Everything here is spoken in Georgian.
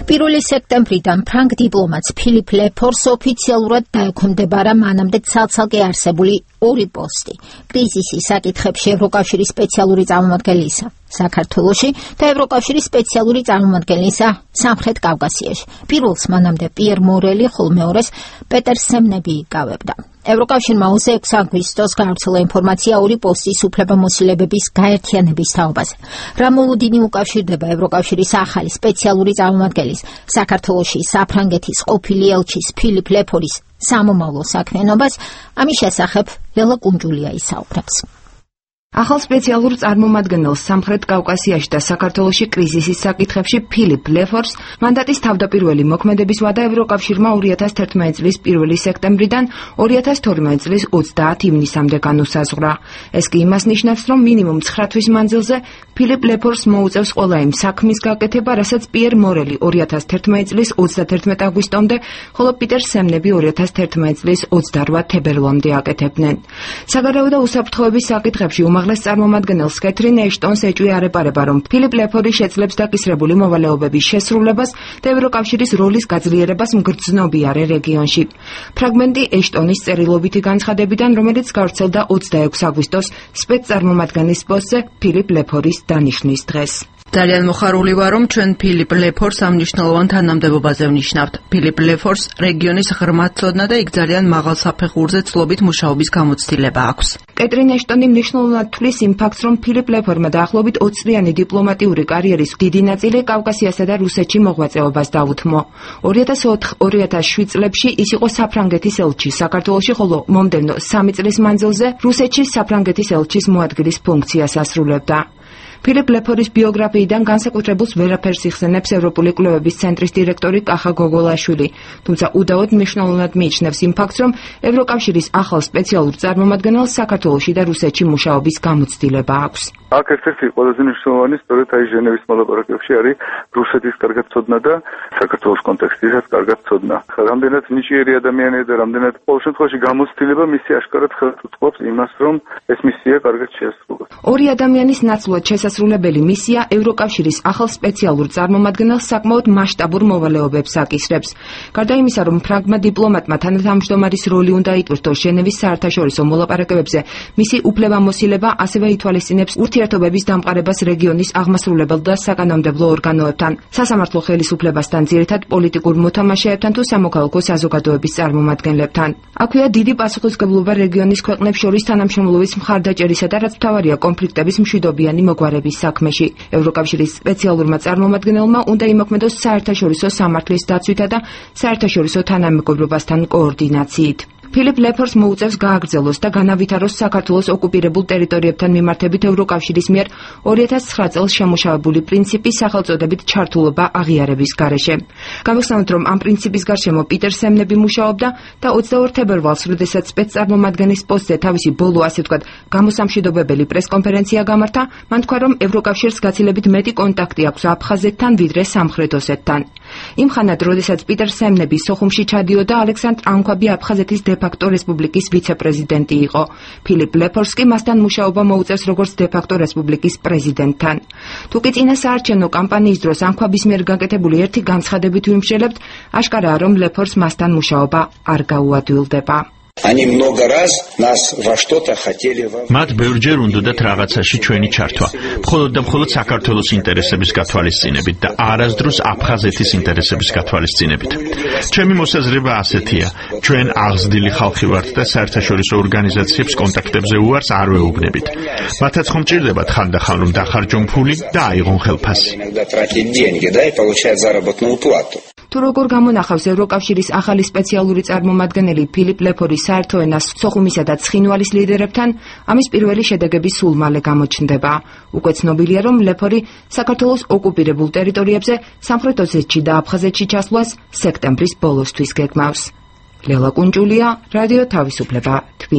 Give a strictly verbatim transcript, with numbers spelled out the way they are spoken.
პირველი სექტემბრიდან ფრანგ დიპლომატს ფილიპ ლეფორს ოფიციალურად დაექვემდებარა მანამდე ცალ-ცალკე არსებული ორი პოსტი კრიზისის საკითხებში ევროკავშირის სპეციალური წარმომადგენლისა საქართველოში და ევროკავშირის სპეციალური წარმომადგენლისა სამხრეთ კავკასიაში. პირველს მანამდე პიერ მორელი, ხოლო მეორეს პეტერ სემნები იკავებდა. ევროკავშირმა ოცდაექვსი აგვისტოს გავრცელა ინფორმაცია ორი პოსტის უფლებამოსილებების გაერთიანების თაობაზე. რა მოლოდინი უკავშირდება ევროკავშირის ახალი სპეციალური წარმომადგენლის საქართველოში საფრანგეთის ყოფილი ელჩის ფილიპ ლეფორის სამომავლო საქმიანობას, ამის შესახებ ლელა კუნჯულია ისაუბრებს. ახალ სპეციალურ წარმომადგენელს სამხრეთ კავკასიაში და საქართველოში კრიზისის საკითხებში ფილიპ ლეფორს მანდატის თავდაპირველი მოქმედების ვადა ევროკავშირმა ორი ათას თერთმეტი წლის პირველი სექტემბრიდან ორი ათას თორმეტი წლის ოცდაათი ივნისამდე განუსაზღვრა. ეს კი იმას ნიშნავს, რომ მინიმუმ ცხრა თვის მანძილზე ფილიპ ლეფორს მოუწევს ყველა იმ საქმის გაკეთება, რასაც პიერ მორელი ორი ათას თერთმეტი წლის ოცდათერთმეტი აგვისტომდე, ხოლო პიტერ სემნები ორი ათას თერთმეტი წლის ოცდარვა თებერვლამდე აკეთებდნენ. საგარეო და უსაფრთხოების საკითხებში უმაღლეს წარმომადგენელს კეთრინ ეშტონს ეჭვი არ ეპარება, რომ ფილიპ ლეფორი შეძლებს დაკისრებული მოვალეობების შესრულებას და ევროკავშირის როლის გაძლიერებას მგრძნობიარე რეგიონში. ფრაგმენტი ეშტონის წერილობითი განცხადებიდან, რომელიც გავრცელდა ოცდაექვსი აგვისტოს სპეცწარმომადგენლის პოსტზე ფილიპ ლეფორის დანიშვნის დღეს. ძალიან მოხარული ვარ, რომ ჩვენ ფილიპ ლეფორს ამ მნიშვნელოვან თანამდებობაზე ვნიშნავთ. ფილიპ ლეფორს რეგიონის ღრმად ცოდნა და იქ ძალიან მაღალ საფეხურზე ცლობით მუშაობის გამოცდილება აქვს. კეტრინ ეშტონი მნიშვნელოვნად თვლის იმ ფაქტს, რომ ფილიპ ლეფორმა დაახლოებით ოცწლიანი დიპლომატიური კარიერის დიდი ნაწილი კავკასიასა და რუსეთში მოღვაწეობას დაუთმო. ორი ათას ოთხ ორი ათას შვიდ წლებში ის იყო საფრანგეთის ელჩი საქართველოში, ხოლო მომდევნო სამი წლის მანძილზე რუსეთში საფრანგეთის ელჩის მოადგილის ფუნქციას ასრულებდა. ფილიპ ლეფორის ბიოგრაფიიდან განსაკუთრებულს ვერაფერს იხსენებს ევროპული კვლევების ცენტრის დირექტორი კახა გოგოლაშვილი, თუმცა უდავოდ მნიშვნელოვნად მიიჩნევს იმ ფაქტს, რომ ევროკავშირის ახალ სპეციალურ წარმომადგენელს საქართველოში და რუსეთში მუშაობის გამოცდილება აქვს. აქ ერთ-ერთი ყველაზე მნიშვნელოვანი სწორედ აი ჟენევის მოლაპარაკებებში არის რუსეთის კარგად ცოდნა და საქართველოს კონტექსტისაც კარგად ცოდნა. რამდენად ნიჭიერი ადამიანია და რამდენად ყოველ შემთხვევაში გამოცდილება მისი აშკარად ხელს უწყობს იმას, რომ ეს მისია კარგად შეასრულოს. ორი ადამიანის ნაცვლად შესასრულებელი მისია ევროკავშირის ახალ სპეციალურ წარმომადგენელს საკმაოდ მასშტაბურ მოვალეობებს აკისრებს. გარდა იმისა, რომ ფრანგმა დიპლომატმა თანათავმჯდომარის როლი უნდა იტვირთოს ჟენევის საერთაშორისო მოლაპარაკებებზე, მისი უფლებამოსილება ასევე ითვალისწინებს ურთიერთობების დამყარებას რეგიონის აღმასრულებელ და საკანონმდებლო ორგანოებთან, სასამართლო ხელისუფლებასთან, ძირითად პოლიტიკურ მოთამაშეებთან თუ სამოქალაქო საზოგადოების წარმომადგენლებთან. აქვეა დიდი პასუხისმგებლობა რეგიონის ქვეყნებს შორის თანამშრომლობის მხარდაჭერისა და რაც მთავარია კონფლიქტების მშვიდობიანი მოგვარების საქმეში. ევროკავშირის სპეციალურმა წარმომადგენელმა უნდა იმოქმედოს საერთაშორისო სამართლის დაცვითა და საერთაშორისო თანამეგობრობასთან კოორდინაციით. ფილიპ ლეფორს მოუწევს გააგრძელოს და განავითაროს საქართველოს ოკუპირებულ ტერიტორიებთან მიმართებით ევროკავშირის მიერ ორი ათას ცხრა წელს შემუშავებული პრინციპის სახელწოდებით ჩართულობა აღიარების გარეშე. გამოსცემთ, რომ ამ პრინციპის გარშემო პიტერ სემნები მუშაობდა და ოცდაორ თებერვალს, როდესაც სპეცწარმომადგენლის პოსტზე თავისი ბოლო, ასე ვთქვათ, გამოსამშვიდობებელი პრესკონფერენცია გამართა, მან თქვა, რომ ევროკავშირს გაცილებით მეტი კონტაქტი აქვს აფხაზეთთან ვიდრე სამხრეთ ოსეთთან. იმ ხანად, როდესაც პიტერ სემნები სოხუმში ჩადიოდა, ალექსანდრ ანქვაბი აფხაზეთის დე-ფაქტო რესპუბლიკის ვიცე-პრეზიდენტი იყო. ფილიპ ლეფორს კი მასთან მუშაობა მოუწევს როგორც დე-ფაქტო რესპუბლიკის პრეზიდენტთან. თუკი წინა საარჩევნო კამპანიის დროს ანქვაბის მიერ გაკეთებული ერთი განცხადებით ვიმსჯელებთ, აშკარაა, რომ ლეფორს მასთან მუშაობა არ გაუადვილდება. მათ ბევრჯერ უნდათ რაღაცაში ჩვენი ჩართვა, მხოლოდ და მხოლოდ საქართველოს ინტერესების გათვალისწინებით და არასდროს აფხაზეთის ინტერესების გათვალისწინებით. ჩემი მოსაზრება ასეთია: ჩვენ აღზრდილი ხალხი ვართ და საერთაშორისო ორგანიზაციებს კონტაქტებზე უარს არ ვეუბნებით. მათაც ხომ ჭირდებათ ხანდახან რომ დახარჯონ ფული და აიღონ ხელფასი. თუ როგორ გამონახავს ევროკავშირის ახალი სპეციალური წარმომადგენელი ფილიპ ლეფორი საერთო ენას სოხუმისა და ცხინვალის ლიდერებთან, ამის პირველი შედეგები სულ მალე გამოჩნდება. უკვე ცნობილია, რომ ლეფორი საქართველოს ოკუპირებულ ტერიტორიებზე სამხრეთ ოსეთში და აფხაზეთში ჩასვლას სექტემბრის ბოლოსთვის გეგმავს. ლელა კუნჯულია, რადიო თავისუფლება.